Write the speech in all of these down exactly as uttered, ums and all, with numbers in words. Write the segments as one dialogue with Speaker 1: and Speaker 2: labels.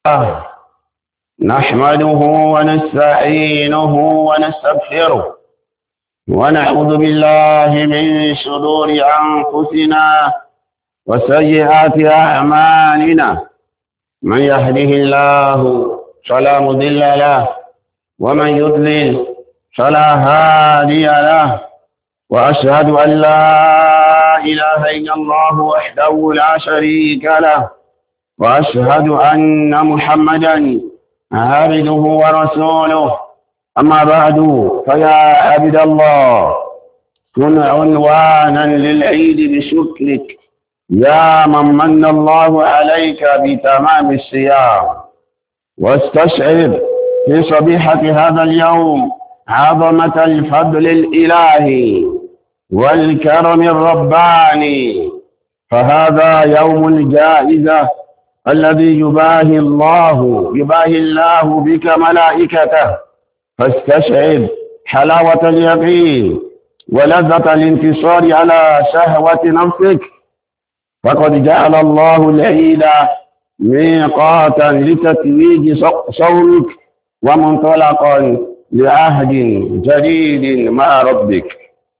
Speaker 1: نحمده ونستعينه ونستغفره ونعوذ بالله من شرور أنفسنا وسيئات أعمالنا من يهده الله فلا مضل له ومن يضلل فلا هادي له وأشهد أن لا إله إلا الله وحده لا شريك له وأشهد أن محمدا عبده ورسوله أما بعد فيا عبد الله كن عنوانا للعيد بشكرك يا من من الله عليك بتمام الصيام واستشعر في صبيحة هذا اليوم عظمة الفضل الإلهي والكرم الرباني فهذا يوم الجائزة الذي يباهي الله يباهي الله بك ملائكته فاستشعر حلاوة اليقين ولذة الانتصار على شهوة نفسك فقد جعل الله العيد ميقاتا لتتويج صومك ومنطلقا لعهد جديد مع ربك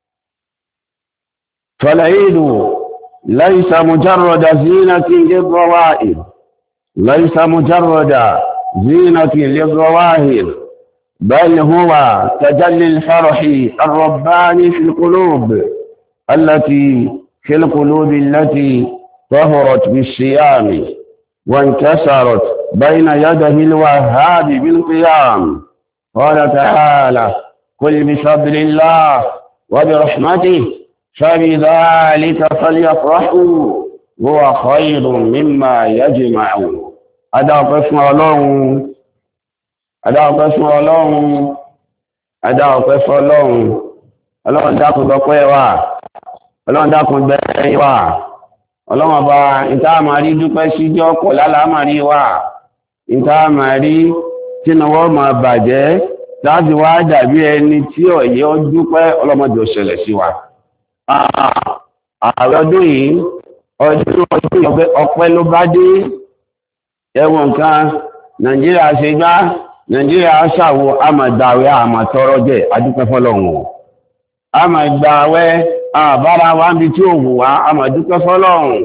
Speaker 1: فالعيد ليس مجرد زينة للظواهر ليس مجرد زينة للظواهر بل هو تجلي الفرح الرباني في القلوب التي في القلوب التي طهرت بالصيام وانكسرت بين يده الوهاب بالقيام قال تعالى قل بفضل الله وبرحمته فبذلك فليفرحوا هو خير مما يجمعون أدعو قسم الله أدعو قسم الله أدعو قسم الله الله dákun dọ́pẹ́ wa ọlọ́run dákun bẹ́ẹ̀ wa ọlọ́run ọba ìta àmàrí dúpẹ́ síjọ́ kọ̀ lálàámàrí wa ìta àmàrí tínúwọ́ máa bàjẹ́ láti wá dàbí ẹni tí ọ̀yẹ́ ó dúpẹ́ ọlọ́mọdé ó ṣẹlẹ̀ sí wa. Ààrẹ ọdún yìí ọdún ọdún ọpẹ́ ló bá dé ẹwọ̀n nǹkan Nàìjíríà ṣe gbá Nàìjíríà ṣàwò àmàdàwẹ́ àmàtọrọ jẹ́ adúpẹ́ fọ́lọ́run àmàgbàwẹ́ àbára wa ń bi tí ò wù wá àmàdúpẹ́ fọ́lọ́run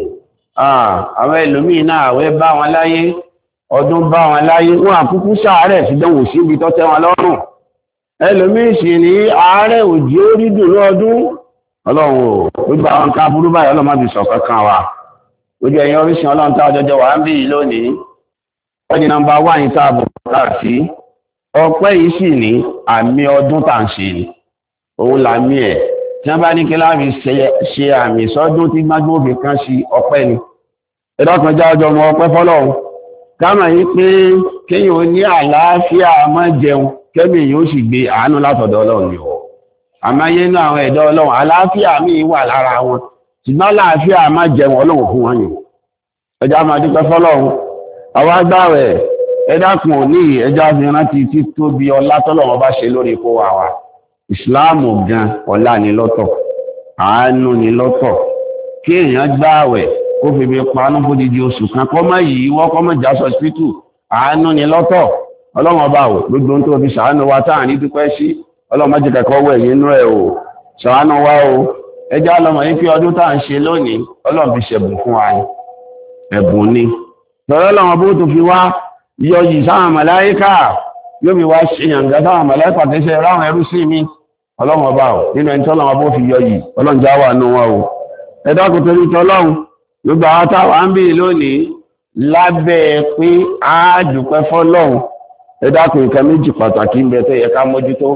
Speaker 1: àwọn ẹlòmíì náà àwẹ́ bá wọn láyé ọdún bá wọn láyé wọn àkúkú sáàárẹ̀ sídánwò síbi tó tẹ́ wọn lọ́rùn ẹlòmíì sì ní àárẹ̀ òjì ó rí dùn lọ́dún ọlọ́run ò gbogbo àwọn ká burú báyìí ọlọ́run má fi sọ kankan wa ojú ẹ̀yìn oríṣìí ọlọ́run tá ọjọ́jọ́ wà ń bí yìí lónìí wọ́n ní nọ́mbà wá yìí táàbù láti ọpẹ́ yìí sì ní àmì ọdún tá ń ṣe ni òun làmì ẹ̀ tí wọ́n bá ní kí láàrin ṣe àmì sọ́dún tí gbágbóòbí kan sí ọpẹ́ ni ẹ̀dọ́kan já ọjọ́ ọmọ ọpẹ́ fọ́lọ́run káàmà yí pé kéèyàn ní àlàáfíà má jẹun kẹ́mì yóò sì gbé àánú látọ̀dọ̀ ọlọ́run ni ọ̀ àmáyé náà àwọn ẹ̀dọ́ ọlọ́run àlàáfíà míì wà lára wọn ṣùgbọ́n àlàáfíà má jẹun ọlọ́run fún wọn yìí ẹjá máa dúpẹ́ fọ́lọ́run àwọn agbáwẹ̀ ẹ̀dákun òní ẹjá fi rántí títóbi ọlá tọ́lọ́run bá ṣe lórí kó wa wa ìsìláàmù gan ọlá ni lọ́tọ̀ àánú ni lọ́tọ̀ kí èèyàn gbáwẹ̀ kó fi bí panú fódìdí oṣù kan kọ́ mọ́ yìí wọ́n kọ́ mọ́ jásọ títù àánú ni lọ́tọ̀ ọlọ́run ọba ò gbogbo tó fi ṣàánú wa táà ní dúpẹ́ sí ọlọ́run má jẹ́ kẹ́kọ́ wẹ̀ nínú ẹ̀ o ṣàánú wa o ẹjá lọmọ yìí pé ọdún táà ń ṣe lónìí ọlọ́run fi ṣẹ̀bùn fún wa ẹ̀bùn ni tọ́lọ́ lọ́wọ́ bó tó fi wá yọ yìí sáwọn màláíkà yóò fi wá ṣe yàǹgá sáwọn màláíkà tẹ́ṣẹ́ ráwọn ẹrú sí mi ọlọ́run ọba ò nínú ẹni tọ́lọ́wọ́ bó fi yọ yìí ọlọ́run já wà nù wọn o ẹ̀dá kò torí tọ́lọ́run gbogbo àwọn táwà ń bí lónìí lábẹ́ pé a dúpẹ́ fọ́lọ́run ẹ dákun nǹkan méjì pàtàkì ń bẹ tó yẹ ká mójútó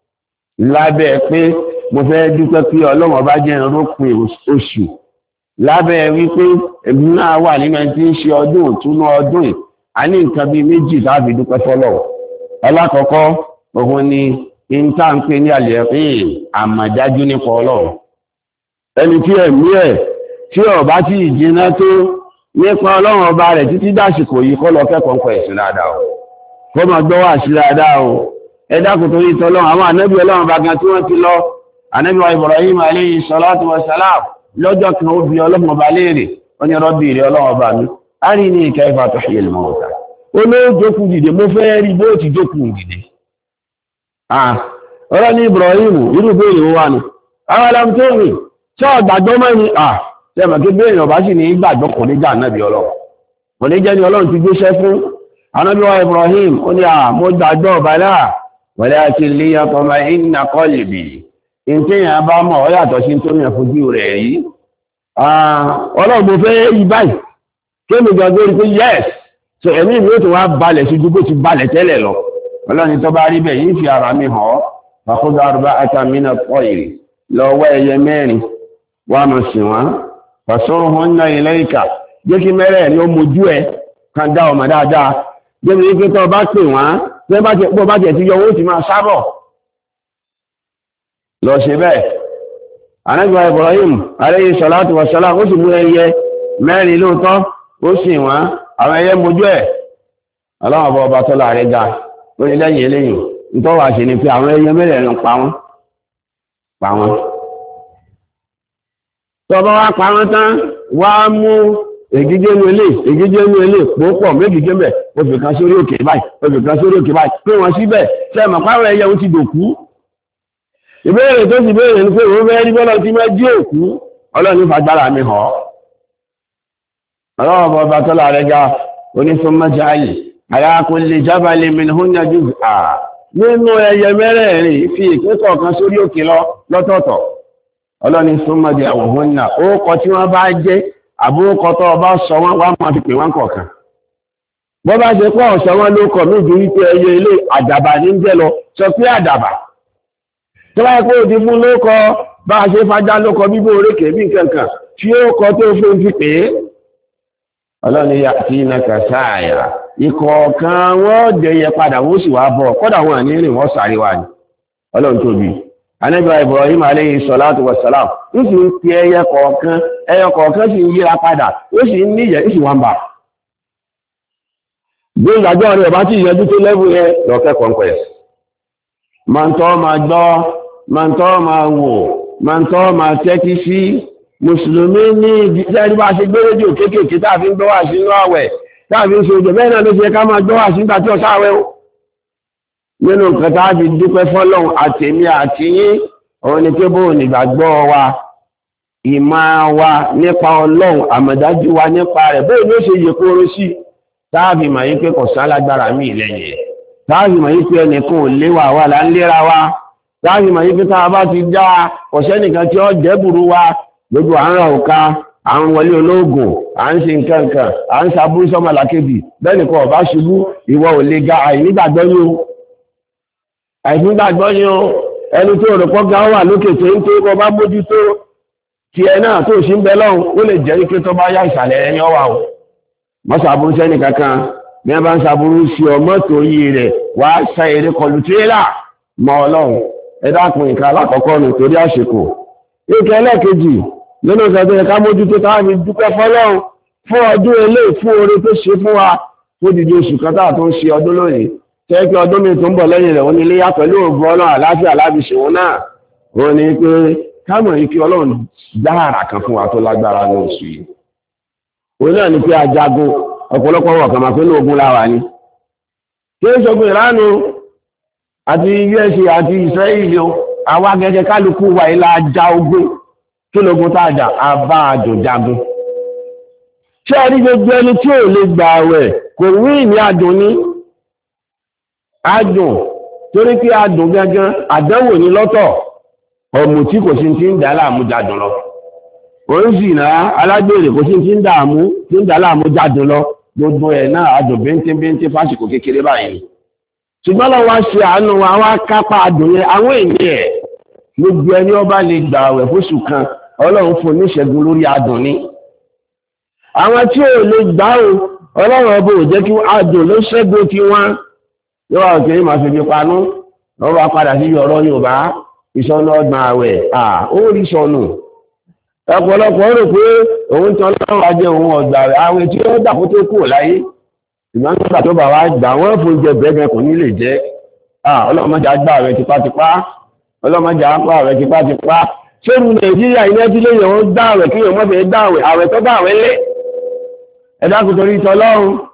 Speaker 1: lábẹ́ pé mo fẹ́ dúpẹ́ pé ọlọ́run ọba jẹ́ ìrópin oṣù lábẹ́ wípé èmi náà wà nínú ẹni tí ń ṣe ọdún òtúnú ọdún a ní nǹkan bíi méjì láti dúpẹ́ fọ́lọ́run alákọ̀ọ́kọ́ òun ni ìta ń pè ní àlẹ́ pé àmọ̀dájú nípa ọlọ́run ẹni tí ẹ̀mí ẹ̀ tí ọba tí ìjìnà tó nípa ọlọ́run ọba rẹ̀ títí dásìkò yìí kọ́ lọ kẹ́kọ̀ọ́ pẹ̀ sí dáadáa o kọ́ mọ̀ gbọ́ wà sí dáadáa o ẹ dákun torí tọ́lọ́run àwọn ànábì ọlọ́run bá gan tí wọ́n ti lọ ànábì wa Ibrahim alayhi salatu wa salam lọ́jọ́ kan ó bi ọlọ́run ọba léèrè ó ní rọ́bì rẹ̀ ọlọ́run ọba mi arini kayfa tuhyil mawta ó ló jókòó dìde mo fẹ́ rí bó ti jókòó dìde ọ̀rọ̀ ní Ibrahim irú bèèrè ó wà ní àwọn alamtóòrì tí ó gbàgbọ́ mọ́ ní à tẹ́mà kí bèèrè ọba sì ní gbàgbọ́ kò ní jà náàbí ọlọ́run kò ní jẹ́ ní ọlọ́run ti gbéṣẹ́ fún anábíwá Ibrahim ó ní à mo gbàgbọ́ ọba náà wọlé àti ilé yàtọ̀ máa ń nà kọ́lìbì ìtẹ́yàn bá mọ̀ ọ yàtọ̀ sí tó yàn fojú rẹ̀ rí ọlọ́run mo fẹ́ yí báyìí kí mi gbàgbọ́ rí pé yes so ẹ̀mí mi ó ti wá balẹ̀ sí ju bó ti balẹ̀ tẹ́lẹ̀ lọ ọlọ́run tó bá rí bẹ́ẹ̀ yìí fi ara mi hàn ọ́ fàkóso àrùbá àtàmínà pọ̀ èrè lọ́wọ́ ẹyẹ mẹ́rin wà mọ̀ sí wọn fàṣọ́rọ̀ wọn ná ilẹ̀ ìkà jẹ́ kí mẹ́rẹ̀ ní ó mojú ẹ kan dá ọmọ dáadáa jẹ́ mi pé tó bá pè wọ́n tí bá ti pọ̀ bá jẹ́ ti yọ owó ti máa sábọ̀ lọ ṣe bẹ́ẹ̀ anábìwá Ibrahim alayhi salatu wa salam ó sì mú ẹyẹ mẹ́rin lóòótọ́ ó sì wọ́n àwọn ẹyẹ mojú ẹ̀ ọlọ́run ọba ọba tó láàrin ga ó ní lẹ́yìn eléyìn ìtọ́wà ṣe ni pé àwọn ẹyẹ mẹ́rẹ̀ẹ̀rin pa wọ́n pa wọ́n tọba wá pa wọ́n tán wá mú ègígénú ilé ègígénú ilé pòópọ̀ méjìgé mẹ́ ó fi kan sórí òkè báyìí ó fi kan sórí òkè báyìí pé wọ́n síbẹ̀ sẹ́mọ̀ páwọn ẹyẹ ó ti dòkú ìbéèrè tó sì béèrè ní pé òun fẹ́ rí bọ́lọ̀ tí máa jí òkú ọlọ́run fagbára mi hàn ọlọ́run bọba tó láàrẹ́ ga onífọ́nmọ́jà yìí àyàkó lè jábàlẹ̀ mìíràn jù à nínú ẹyẹ mẹ́rẹ̀ẹ̀rin fi ìpín kọ̀ọ̀kan sórí òkè lọ lọ́tọ̀ọ̀tọ̀ ọlọ́ni súnmọ́dé àwọn náà ó kọ tí wọ́n bá jẹ́ àbúrúkọ tó ọba sọ wọ́n wá máa fi pè wọ́n kọ̀ọ̀kan bọ́ bá ṣe pọ̀ ọ̀sọ̀ wọn ló kọ̀ méjì wípé ẹyẹ ilé àdàbà ní jẹ́ lọ sọ pé àdàbà tó bá kó ti fún ló kọ bá ṣe fajá ló kọ bíbó orékè bí kankan tí ó kọ tó fún fi pè é ọlọ́ni yà sí iná kàṣáàyà ìkọ̀ọ̀kan wọ́n jẹyẹ padà wọ́n sì wá bọ̀ kọ́dà wọn ní rìn wọ́n sáré wà ní ọlọ́run tóbi anábíwá Ibrahim alayhi salatu wassalam ó sì ń pe ẹyẹ kọ̀ọ̀kan ẹyẹ kọ̀ọ̀kan sì ń yíra padà ó sì ń níyẹ ó sì wá ń bà gbé ìgbàgbọ́ rẹ̀ bá tí ìyẹjú tó lẹ́bù yẹ lọ́kẹ́ kọ̀ǹpẹ̀s máa ń tọ́ máa gbọ́ máa ń tọ́ máa wò máa ń tọ́ máa tẹ́tí sí mùsùlùmí ní ìdíjẹ́rí bá ṣe gbé rédíò kéékèèké táàfin gbọ́ wà sínú àwẹ̀ táàfin ṣe òjò bẹ́ẹ̀ náà ló ṣe ká máa gbọ́ wà sígbà tí ọ̀sá àwẹ̀ ó nínú nǹkan táàfi dúpẹ́ fọ́lọ́hun àtèmi àti yín òun ni pé bóun nígbàgbọ́ wa ìmọ̀ wa nípa ọlọ́run àmọ̀dájú wa nípa rẹ̀ bóun ló ṣe yẹ kóró sí táàfi mọ̀ yí pé kò sálágbára mí lẹ́yìn táàfi mọ̀ yí pé ẹnìkan ò léwà wà là ń léra wa táàfi mọ̀ yí pé tá a bá ti dá ọ̀sẹ́ nìkan tí ó jẹ́bùrú wa lójú àárọ̀ òka à ń wọlé olóògùn à ń ṣe nǹkan nǹkan à ń ṣàbúrú sọ́mọlàkejì bẹ́ẹ̀ nìkan ọ̀bá ṣubú ìwọ ò lè ga àìnígbàgbọ́ yóò àìnígbàgbọ́ yóò ẹni tó rò pọ́gá wà lókè tó ń tó kọ bá mójútó ti ẹ náà tó ṣí ń bẹ lọ́hùn ó lè jẹ́ ike tó bá yá ìsàlẹ̀ ẹni ọwà o mọ́ ṣàbúrú sẹ́ni kankan bí wọ́n bá ń ṣàbúrú sí ọmọ tó yí rẹ̀ wá ṣa èrè kọlù tírélà mọ́ ọlọ́run ẹ dákun ìka alákọ̀ọ́kọ́ nù torí àsìkò ìkẹ́ ẹlẹ́ẹ̀kejì nínú ìṣẹ́jọ́ ẹ̀ká mójútó táwọn fi dúpẹ́ fọ́lọ́run fún ọdún ilé fún oore tó ṣe fún wa ó dìde oṣù kan táà tó ń ṣe ọdún lónìí tẹ́kí ọdún mi tó ń bọ̀ lẹ́yìn rẹ̀ ó ní iléyá pẹ̀lú ògùn ọlọ́run àláfíà láti ṣòwò náà ó ní pé kámọ̀ yìí kí ọlọ́run dáhàrà kan fún wa tó lágbára ní oṣù yìí ó náà ní pé ajagun ọ̀pọ̀lọpọ̀ wọ̀ kàn máa pé ní ogun láwa ni kí ó sọgbìn ìránu àti U S A àti Israeli àwa gẹ́gẹ́ kálukú wa ilá ajá ogun kí lógun tá a jà abá àjòjagun ṣé ẹni gbogbo ẹni tí ò lè gbà àwẹ̀ kò wí ní adùn ní adùn torí pé adùn gangan àdánwò ní lọ́tọ̀ ọmọ tí kò sí ti ń dà láàmú jádùn lọ oríṣìí náà alágbèrè kò sí ti ń dààmú tí ń dà láàmú jádùn lọ gbogbo ẹ̀ náà adùn bíntín-bíntín fásitì kékeré báyìí ṣùgbọ́n lọ wá ṣe àánú wa wá kápá adùn yẹn àwọn èèyàn ẹ̀ gbogbo ẹni ọba lè gbà àwẹ̀ fóṣù kan ọlọ́run fún oníṣẹ́gun lórí adùn ní àwọn tí ò lè gbà ó ọlọ́run ọba ò jẹ́ kí adùn ló ṣẹ́gun tí wọ́n yóò wá òkè máa fi fi panú wọ́n bá padà sí ọ̀rọ̀ Yorùbá ìṣọ́nà ọgbọ̀n àwẹ̀ à ó rí sọnù ọ̀pọ̀lọpọ̀ rò pé òun tán lọ́wọ́ ajé òun ọ̀gbà àwẹ̀ tí ó dàkó tó kúrò láyé ìgbọ́n nígbà tó bá wá gbà wọ́n fún jẹ bẹ́ẹ̀ kò ní lè jẹ́ ọlọ́mọdé àgbà rẹ̀ tipátipá ọlọ́mọdé àgbà rẹ̀ tipátipá ṣéru Nàìjíríà iná tí léyìn wọn dáwẹ̀ kí wọ́n fẹ́ dáwẹ̀ àwẹ̀ tó dáwẹ̀ lé ẹ̀dá kò torí tọlọ́run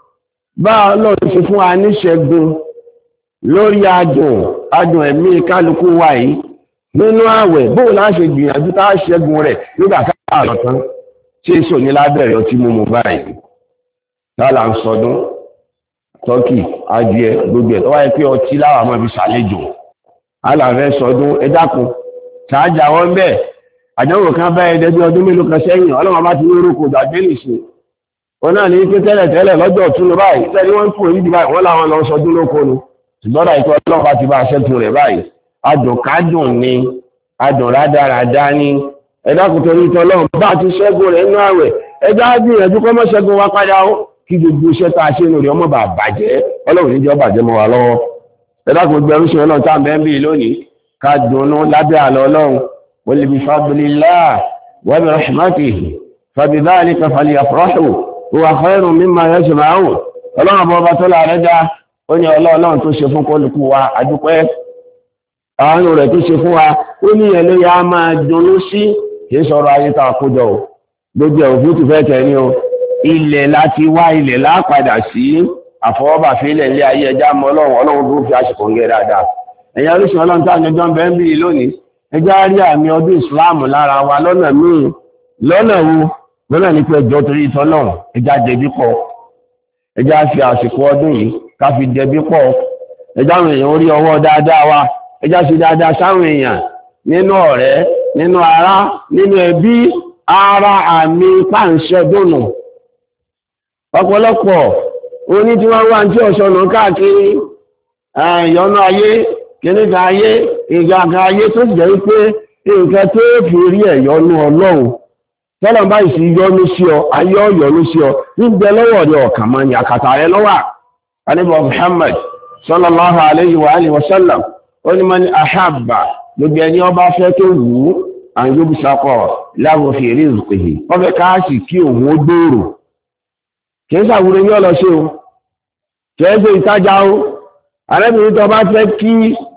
Speaker 1: bá ọlọ́run ṣe fún wa ní ṣẹ́gun lórí adùn adùn ẹ̀mí kálukú wa yìí nínú ààwẹ̀ bóò láṣẹ gbìyànjú tá ṣẹ́gun rẹ̀ nígbà káàrọ̀ tán tí èso ní lábẹ̀rẹ̀ ọtí mímu báyìí tálà ń sọdún tọ́kì adìẹ gbogbo ẹ̀ tó wáyé pé ọtí láwà máa fi ṣàlejò alàfẹ́ sọdún ẹ dákun ṣáájà wọn bẹ́ẹ̀ àjọwò kan bá ẹdẹ bí ọdún mélòó kan sẹ́yìn ọlọ́run bá ti ní orúkọ gbàgbé nìṣe wọn náà ní pé tẹ́lẹ̀ tẹ́lẹ̀ lọ́jọ́ ọ̀tún ló báyìí tẹ́lẹ̀ wọ́n ń kúrò níbi báyìí wọ́n láwọn lọ sọdún lóko ni ṣùgbọ́n láì tó ọlọ́run bá ti bá aṣẹ́tù rẹ̀ báyìí adùn kádùn ni adùn rádaràdá ni ẹ dákun torí tọ́lọ́run bá ti ṣẹ́gun rẹ̀ nínú àwẹ̀ ẹjọ́ á gbìyànjú kọ́ mọ́ ṣẹ́gun wa padà ó kí gbogbo iṣẹ́ tá a ṣe nù rẹ̀ ọmọ bà bàjẹ́ ọlọ́run níjọ́ bàjẹ́ mọ́ wa lọ́wọ́ ẹ dákun gbẹrú ṣe ọlọ́run tá à ń bẹ́ ń bì lónìí ká dunnú lábẹ́ àlọ́ ọlọ́run wọlé bí fadlillah wa bi rahmatihi fabidhalika falyafrahu huwa khayrun mimma yajma'un ọlọ́run bọ́ bá tó láàrẹ́ já ó ní ọlọ́run tó ṣe fún kólukú wa adúpẹ́ àánú rẹ̀ tó ṣe fún wa ó ní ẹ̀lẹ́ ya máa dunnú sí kìí sọ̀rọ̀ ayé tá a kójọ o gbogbo òfin ti fẹ́ tẹ̀ ní o ilẹ̀ láti wá ilẹ̀ lápadà sí àfọwọ́bà fílẹ̀ ilé ayé ẹja mọ́ ọlọ́run ọlọ́run tó fi àṣìkò ń gẹ́ dáadáa ẹ̀yà orísun ọlọ́run tá àjọjọ́ ń bẹ́ ń bí lónìí ẹjá rí àmì ọdún ìsìláàmù lára wa lọ́nà míì lọ́nà wo lọ́nà ní pé ẹjọ́ torí ìtọ́ náà ẹjá dẹbí pọ̀ ẹjá fi àsìkò ọdún yìí ká fi dẹbí pọ̀ ẹjá àwọn èèyàn orí ọwọ́ dáadáa wa ẹjá ṣe dáadáa sáwọn èèyàn nínú ọ̀rẹ́ nínú ará nínú ẹbí ara àmì páǹṣẹ́ dùnù ọ̀pọ̀lọpọ̀ oní tí wọ́n wá ń tí ọ̀ṣọ́nà káàkiri ìyọnú ayé kìnnìkan ayé ìgbàkan ayé tó sì jẹ́ wípé nǹkan tó fi rí ẹ̀yọnú ọlọ́run tọ́lọ̀ bá ìsì yọnú sí ọ ayé ọ̀yọnú sí ọ nígbẹ lọ́wọ́ rẹ ọ̀kàn mọ́ ní àkàtà rẹ lọ́wọ́ ànábì Muhammad sallallahu alayhi wa alihi wa sallam ó ní man ahabba gbogbo ẹni ọba fẹ́ tó wù ú àyùbù sakọ lahu fi rizqihi wọ́n fẹ́ káàsì kí òun ó gbòòrò kì í sàwúrẹ́ ní ọlọ́ṣẹ́ o kì í ṣe ìtajà o arábìnrin tó bá fẹ́ kí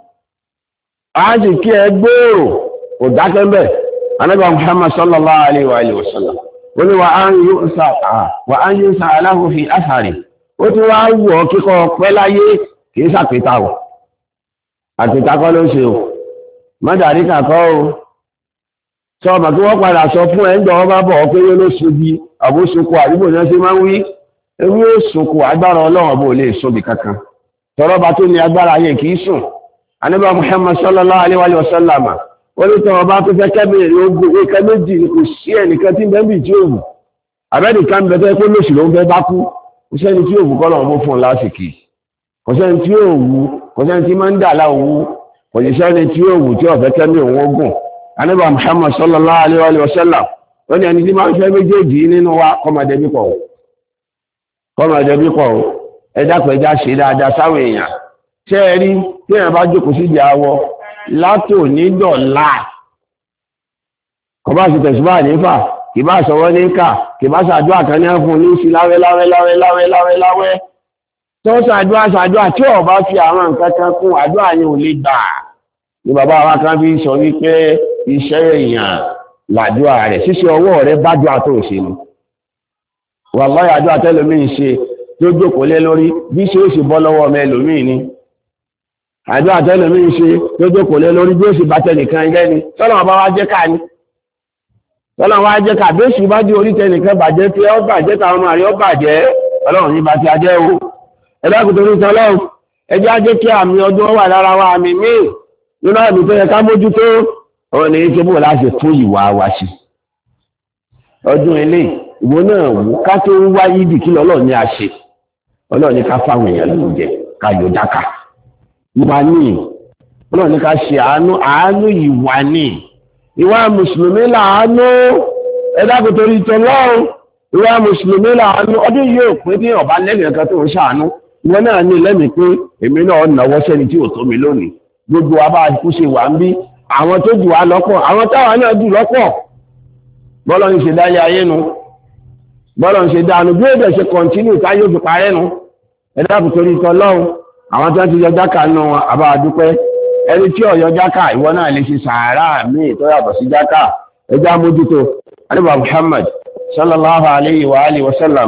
Speaker 1: áàjì kí ẹ gbòòrò kò dákẹ́ mbẹ́ anábà Muhammad sallallahu alayhi wa alihi wa sallam ó ní wà á yí sa aláhùn fi áfàrí ó tún wá wù ọ́ kíkọ́ pẹ́ láyé kì í sàpéta o àpéta kọ́ ló ń ṣe o mọ́dàrí kàkọ́ o sọ ọmọ kí wọ́n padà sọ fún ẹ̀ ń gbọ́ bá bọ̀ ọ́ pé yóò ló sobi àbóṣokò àdúgbò náà ṣe máa ń wí ewé òṣokò agbára ọlọ́run bò lè sóbi kankan tọrọba tó ní agbára ayé kìí sùn anábà Muhammad sallallahu alaihi wa sallam ó ní tọrọba tó fẹ́ kẹ́bìnrin ogun ìkẹ́ méjì kò sí ẹnìkan tí bẹ́ẹ̀bì tí ó wù abẹ́nìkan ń bẹ́tẹ́ pé lóṣù ló ń fẹ́ bá kú kò sẹ́ni tí ó wù kọ́ lọ́wọ́ fún un lásìkò kò sẹ́ni tí ó wù kò sẹ́ni tí máa ń dà láwù kò sí sẹ́ni tí ó wù tí ọ̀fẹ́ kẹ́mi òun ogun anábà Muhammad sallallahu alaihi wa sallam ó ní ẹni tí máa ń fẹ́ méjèèjì nínú wa kọ́mọdébí pọ̀ kọ́mọdébí pọ̀ ẹ̀dá pẹ̀já ṣe dáadáa sáwọn èèyàn ṣé ẹ rí tí èèyàn bá jókòó sí ìdí awọ látò ní dọ̀là kò bá sì tẹ̀síwá nífà kì bá sọ̀wọ́ ní kà kì bá ṣàdúrà kan ní fún ní sí láwẹ́ láwẹ́ láwẹ́ láwẹ́ láwẹ́ láwẹ́ tó ṣàdúrà ṣàdúrà tí ò bá fi àwọn nǹkan kan kún àdúrà yẹn ò lè gbà ní bàbá wa kan fi sọ wípé iṣẹ́ èèyàn làdúrà rẹ̀ ṣíṣe ọwọ́ rẹ̀ bá dúà tó ṣe ni wàláhì àdúrà tẹ́lómi ṣe tó jókòó lé lórí bí ṣe ó sì bọ́ lọ́wọ́ ọmọ ẹlòmíì ni àjọ àtẹ́lòmí ń ṣe tó jókòó lé lórí bí ó sì bá tẹnìkan jẹ́ ni tọ́lọ̀ bá wá jẹ́ ká ní tọ́lọ̀ wá jẹ́ ká bí ó sì bá dé orí tẹnìkan bàjẹ́ tí ó bàjẹ́ táwọn ọmọ rẹ̀ ó bàjẹ́ ọlọ́run ní bá ti ajẹ́ o ẹ̀dàkùn torí tọ́lọ́run ẹjẹ́ ajẹ́ kí àmì ọdún wà lára wa àmì míì nínú àmì tó yẹ ká mójútó ọ̀rọ̀ ní ṣe bó láti fún ìwà wa sí ọdún ilé ìwọ náà wò ká tó ń wá yídì kí lọ́lọ́ ní a ṣe ọlọ́run ní ká fáwọn èèyàn ló jẹ ká yọ dáka ìwà ní ọlọ́run ní ká ṣe àánú àánú ìwà ní ìwà mùsùlùmí làánú ẹ̀dàkùn torí tọ́lọ́run ìwà mùsùlùmí làánú ọdún yóò pé bí ọba lẹ́nu ẹ̀kan tó ń ṣàánú ìwọ náà ní lẹ́mìí pé èmi náà náwó sẹ́ni tí ò tó mi lónìí gbogbo wa bá kú ṣe wà ń bí àwọn tó jù wá lọ́pọ̀ àwọn táwa náà jù lọ́pọ̀ bọ́lọ́ ń ṣe dáyé ayé nu bọ́lọ̀ ń ṣe dánu bí ó dẹ̀ ṣe kọ̀ntínú táyé òfin parẹ́ nu ẹ̀dàkùn torí tọ́lọ́run àwọn tó ti yọ jákà nù wọn àbá àdúpẹ́ ẹni tí ó yọ jákà ìwọ náà lè ṣe sàárà míì tó yàtọ̀ sí jákà ẹjá mójútó ànábì Muhammad sallallahu alayhi wa alihi wa sallama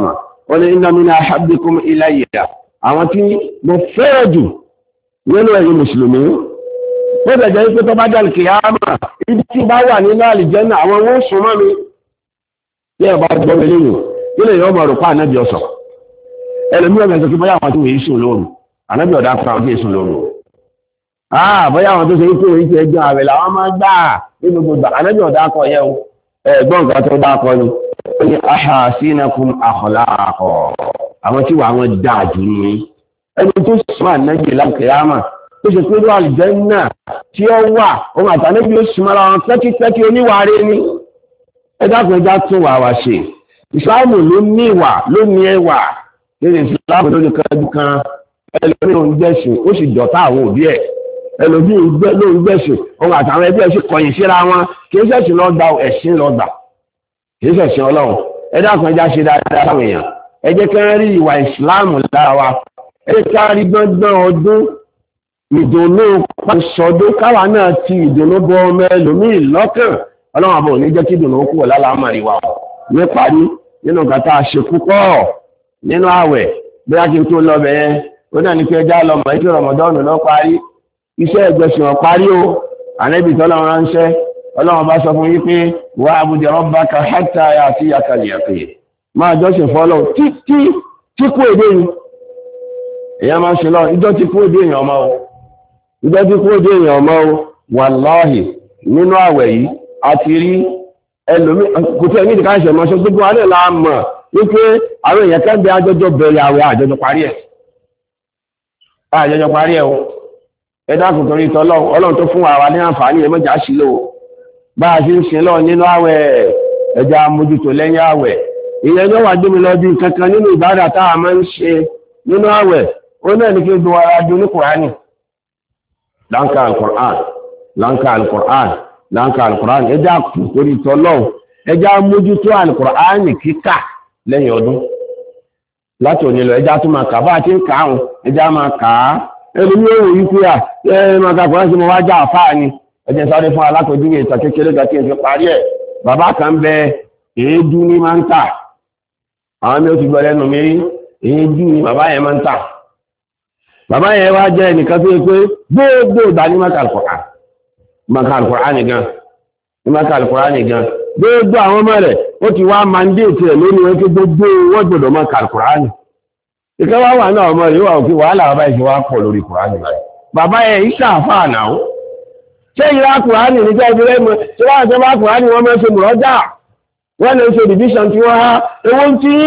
Speaker 1: wọ́n ní inna min ahabbikum ilayya àwọn tí mo fẹ́ràn jù nínú ẹ̀yin mùsùlùmí ó bẹ̀jẹ̀ pé tó bá dàlù kìyàmà ibi tí bá wà nínú àlìjẹ́nà àwọn wọ́n sùn mọ́ mi bí ẹ̀ bá gbọ́ mi lẹ́yìn ilé yóò mọ̀ rò pa ànábì ọ̀sọ̀ ẹlòmí ọ̀gá ìsọ̀kí bóyá àwọn tó wèé sùn lóru ànábì ọ̀dà kan àwọn tó wèé sùn lóru ah bóyá àwọn tó ṣe wípé orí ti ẹjọ́ àwẹ̀ làwọn máa gbà ní gbogbo ìgbà ànábì ọ̀dà kọ yẹ o ẹ̀gbọ́n nǹkan tó bá kọ ni ó ní ahasinakum akhlaqa àwọn tí wàá wọn dáa jù ní ẹni tó sùn ànábì lákìyàmà ó ṣe pé ló àlùjánnà tí ó wà ohun àtànábì ó sùn mọ́ra wọn pẹ́kípẹ́kí oníwàárẹ̀ ni ẹ dákun ẹja tún wà wá ṣe ìsìláàmù ló ní ìwà ló ní ẹwà nínú ìsìláàmù lórí kanjú kan ẹlòmí ló ń gbẹ̀sìn ó sì dọ̀tá àwọn òbí ẹ̀ ẹlòmí ló ń gbẹ̀sìn ohun àtàwọn ẹbí ẹ̀ sì kọ̀yìn síra wọn kì í ṣẹ̀sìn lọ́gbà ẹ̀sìn lọ́gbà kì í ṣẹ̀sìn ọlọ́run ẹ dákun ẹja ṣe dáadáa láwọn èèyàn ẹ jẹ́ kí wọ́n rí ìwà ìsìláàmù lára wa ẹ jẹ́ ká rí gbọ́ngbọ́n ọdún ìdùnnú pàṣọdún káwa náà ti ìdùnnú bọ ọmọ ẹlòmíì lọ́kàn ọlọ́run àbọ̀ ò ní jẹ́ kí ìdùnnú kúrò lálàámàrí wa ní parí nínú kàtà ṣe púpọ̀ nínú àwẹ̀ bí a kí n tó lọ bẹ̀yẹn ó náà ní pé ẹjá lọ mọ̀ ètò rọmọdọ́nù lọ parí iṣẹ́ ìgbẹ̀sìn ọ̀parí o ànẹ́bì tọ́lọ́run ránṣẹ́ ọlọ́run bá sọ fún yí pé wà àbújá rabbaka hatta ya'tiyaka al-yaqin máa jọ́sìn fọ́lọ́ títí tí kú èdè yìí èèyàn máa ń ṣe lọ ìjọ tí kú èdè èèyàn ọmọ o ìjọ tí kú èdè èèyàn ọmọ o wàláhì nínú àwẹ̀ yìí a ti rí ẹlòmí kò tí ẹni ìdíkà ìṣẹ̀mọ́ ṣe gbogbo alẹ́ la mọ̀ wípé àwọn èèyàn kan bẹ àjọjọ bẹ̀rẹ̀ àwẹ̀ àjọjọ parí ẹ̀ àjọjọ parí ẹ̀ o ẹ dákun torí tọ́lọ́ ọlọ́run tó fún wa ní àǹfààní ẹ mọ́jà sí lò bá a ṣe ń ṣe lọ nínú àwẹ̀ ẹja mójútó lẹ́yìn àwẹ̀ ìyẹn ló wà gbé mi lọ bí kankan nínú ìbádà tá a máa ń ṣe nínú àwẹ̀ ó náà ní kí n do ara ju ní kùránì láǹkà alukur'an láǹkà alukur'an láǹkà alukur'an ẹjá kù torí tọ́lọ́ ẹjá mójútó alukur'an kíkà lẹ́yìn ọdún láti òní lọ ẹjá tó máa kà bá a ti ń kà áhùn ẹjá máa kà á ẹni ní òwò yìí kúrà ẹ máa ka kùránì sí mo wá já àfáà ni ẹjẹ sáré fún alákòójúwé ìtàn kékeré gà kí n fi parí ẹ bàbá kan bẹ èédú ní máa ń tà àwọn mi ò ti gbọ́ lẹ́nu mi rí èédú ni bàbá yẹn máa ń tà bàbá yẹn wá jẹ́ ẹnìkan tó yẹ pé gbogbo ìgbà ní máa ka Al-Qur'an máa ka Al-Qur'an nìgan ní máa ka Al-Qur'an nìgan gbogbo àwọn ọmọ rẹ̀ ó ti wá mandate rẹ̀ lónìí wọn kí gbogbo wọn gbọdọ̀ máa ka Al-Qur'an ìkẹ́ wá wà náà ọmọ rẹ̀ wà òkè wàhálà bàbá yìí wá pọ̀ lórí Qur'an báyìí bàbá yẹn iṣẹ́ àfáà náà ṣé ìlà Qur'an níjẹ́ ìbílẹ̀ mọ́ ṣé wọ́n àti ọba Qur'an wọ́n máa ń ṣe mùrọ́jà wọ́n lè ṣe division tí wọ́n há ewó ń tí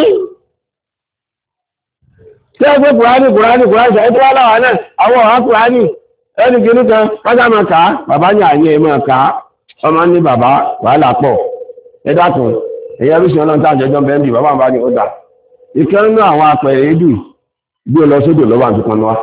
Speaker 1: tí ó gbé Kùránì Kùránì Kùránì ṣe tó wá láwà náà àwọn ọ̀há Kùránì ẹni kìíní kan pátá máa kàá bàbá ní àyè máa kàá ọmọ ní bàbá wàhálà pọ̀ ẹ dákun èyí ẹbí ṣe ọlọ́run tá àjọjọ́ bẹ́ẹ̀ bí bàbá bá ní ó dà ìkẹ́ nínú àwọn apẹ̀rẹ̀ èédú gbé lọ sódò lọ́wọ́ àtúkan wá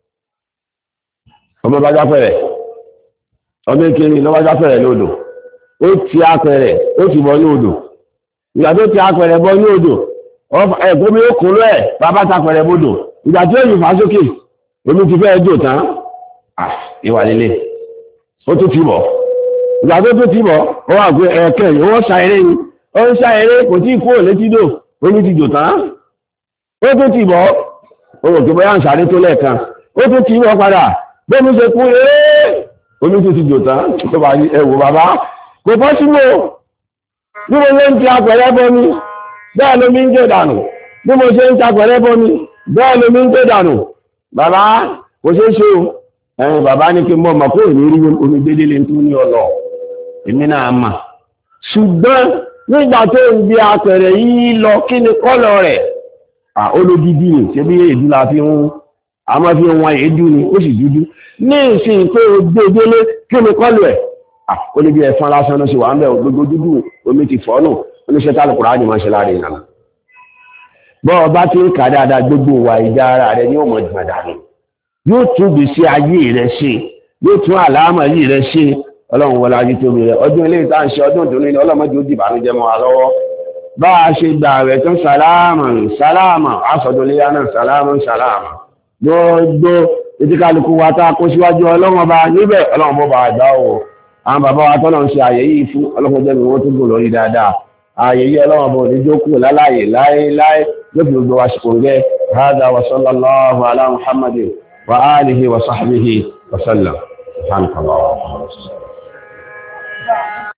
Speaker 1: ọmọ bá jápẹ̀rẹ̀ ọmọ ìkíni lọ́wọ́ jápẹ̀rẹ̀ lódò ó ti apẹ̀rẹ̀ ó ti bọ́ ní odò ìgbà tó ti apẹ̀rẹ̀ bọ́ ní odò ẹ̀kọ́ mi ó kúrò ẹ̀ bàbá tapẹ̀rẹ̀ bodò ìgbà tí ó yìí fà sókè omi ti fẹ́ jò tán ìwà líle ó tún ti bọ̀ ìgbà tó tún ti bọ̀ ó wà pé ẹ̀kẹ́ yìí wọ́n sa eré ni ó ń sa eré kò tí kúrò létí dò omi ti jò tán ó tún ti bọ̀ ó rò pé bóyá ń sáré tó lẹ́ẹ̀kan ó tún ti bọ̀ padà bí omi ṣe kú eré omi tún ti jò tán tó bá ní ẹ̀wò bàbá kò bọ́ sínú bí mo ṣe ń ti apẹ̀rẹ̀ bọ́ mi bẹ́ẹ̀ ló mi ń jẹ́ dànù bí mo ṣe ń ti apẹ̀rẹ̀ bọ́ mi bẹ́ẹ̀ ló mi ń jẹ́ dànù bàbá kò ṣe é ṣe o ẹ̀yìn bàbá ní kí n mọ̀ mọ̀ kó èmi rí omi gbédélé tó ní ọlọ èmi náà mà ṣùgbọ́n nígbà tó ń di apẹ̀rẹ̀ yìí lọ kí ni kọ́lọ̀ rẹ̀ olódìdí ni ṣé bí èdú la fi ń àmọ́ fi ń wọn èédú ni ó sì dúdú ní ìsìn pé gbédélé kí ni kọ́lọ̀ ẹ̀ ó ní bí ẹ̀fọn lásán ló ṣe wà ń bẹ̀ gbogbo dúdú omi ti fọ́ nù oníṣẹ́ tálùkùrá ní máa ṣe láàrin ìlànà bọ́ ọba tí ń kà dáadáa gbogbo wà ìjà ara rẹ̀ ní ọmọ ìgbà dànù yóò tún bí sí ayé rẹ̀ ṣe yóò tún àlámà yìí rẹ̀ ṣe ọlọ́run wọlé ayé tóbi rẹ̀ ọdún ilé ìta ń ṣe ọdún ìdùnnú ní ọlọ́mọdé ó dìbà ní jẹ́ mọ́ wa lọ́wọ́ bá a ṣe gbà rẹ̀ tún sàlámà sàlámà aṣọ́dún ilé náà sàlámà sàlámà gbogbo etí kálukú wa tá a kó síwájú ọlọ́run ọba níbẹ̀ ọlọ́run bọ́ bá a gbá o àwọn bàbá wa tọ́lọ̀ ń ṣe àyè yìí fún ọlọ́pọ̀jẹ́ mi wọ́n tó gùn lórí dáadáa ààyè yí ọlọ́wọ́ bọ̀ ní jókù láláyè láéláé yóò fi gbogbo wa ṣùkùngẹ́ hádà wa sallallahu ala muhammadin wa alihi wa sahbihi wa sallam.